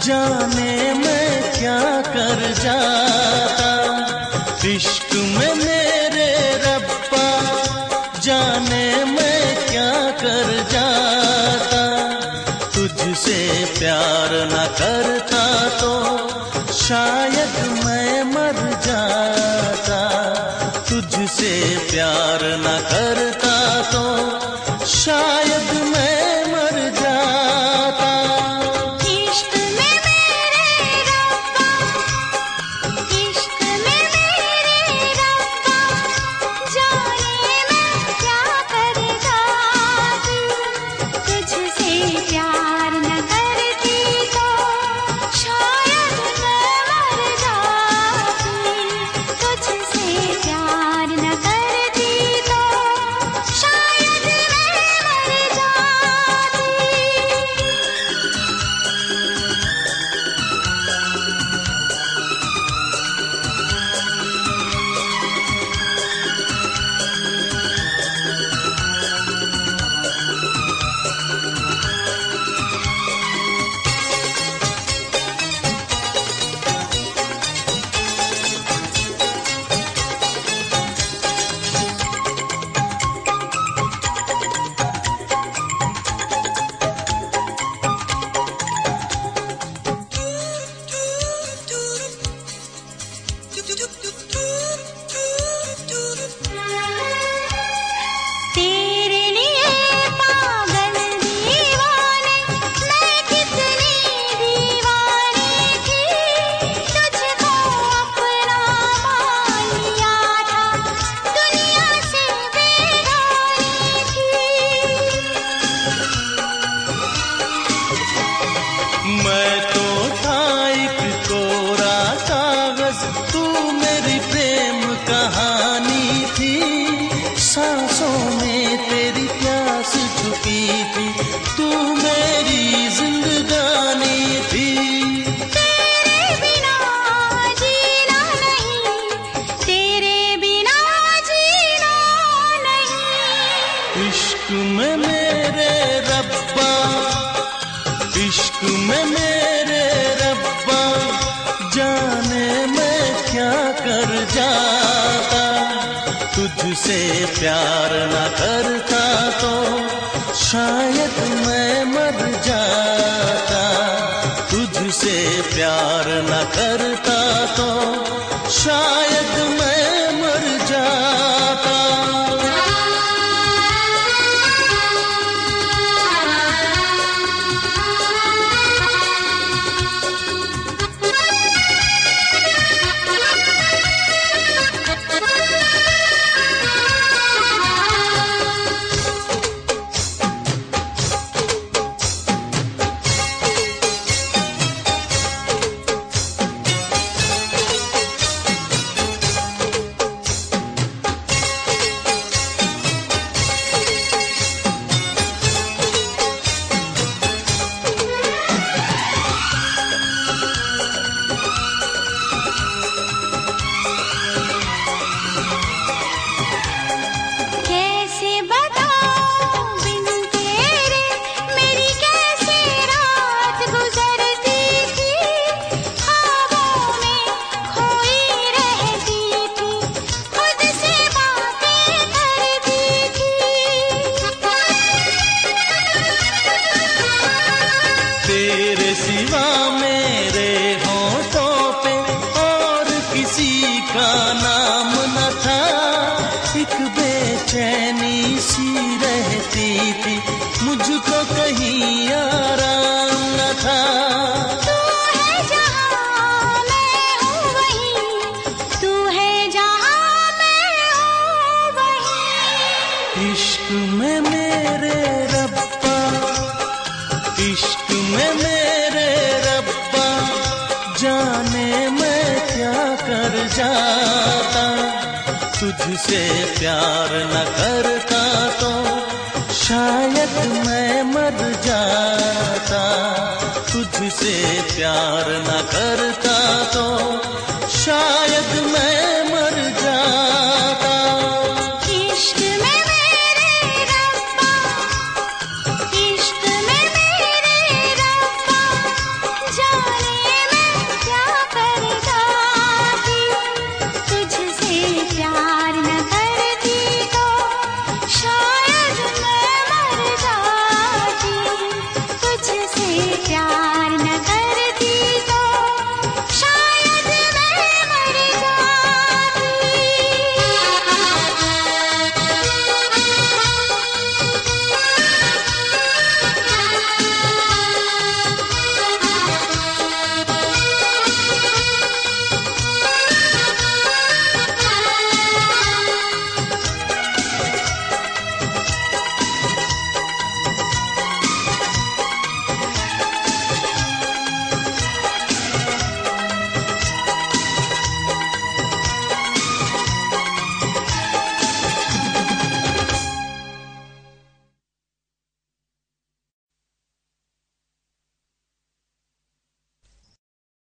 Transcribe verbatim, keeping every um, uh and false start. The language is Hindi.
जाने मैं क्या कर जाता, इश्क में मेरे रब्बा जाने मैं क्या कर जाता। तुझसे प्यार न करता तो शायद मैं मर जाता, तुझसे प्यार न करता तो शायद मैं मर जाता। इश्क में मेरे रब्बा, इश्क में मेरे रब्बा जाने मैं क्या कर जाती, तुझसे प्यार न करती तो शायद मैं मर जाती, तुझसे प्यार न करती तो शायद मैं मर जाती। तेरे लिए पागल दीवाने मैं कितनी दीवानी थी, तुझको अपना मान लिया था, दुनिया से बेगानी थी। मैं तो था एक कोरा कागज, तू मेरी प्रेम कहानी थी, सांसों में तेरी प्यास छुपी थी, तू मेरी जिंदगानी थी। तेरे बिना जीना नहीं, तेरे बिना जीना नहीं। इश्क में मेरे रब्बा, इश्क में मेरे रब्बा जाने मैं क्या कर जाता, तुझसे प्यार न करता तो शायद मैं मर जाता, तुझसे प्यार न करता तो शायद मैं मर जाता। कैसे बताऊं बिन तेरे मेरी कैसे रात गुजरती थी, ख्वाबों में खोई रहती थी, खुद से बातें करती थी। तेरे सिवा मेरे होठों पे और किसी का नाम न था, एक बेचैनी सी रहती थी, मुझको कहीं आराम न था। तू है जहाँ मैं हूँ वहीं, तू है जहाँ मैं हूँ वहीं। इश्क में मेरे रब्बा, इश्क में मेरे रब्बा जाने मैं क्या कर जाता, तुझसे प्यार न करता तो शायद मैं मर जाता, तुझसे प्यार न करता तो शायद मैं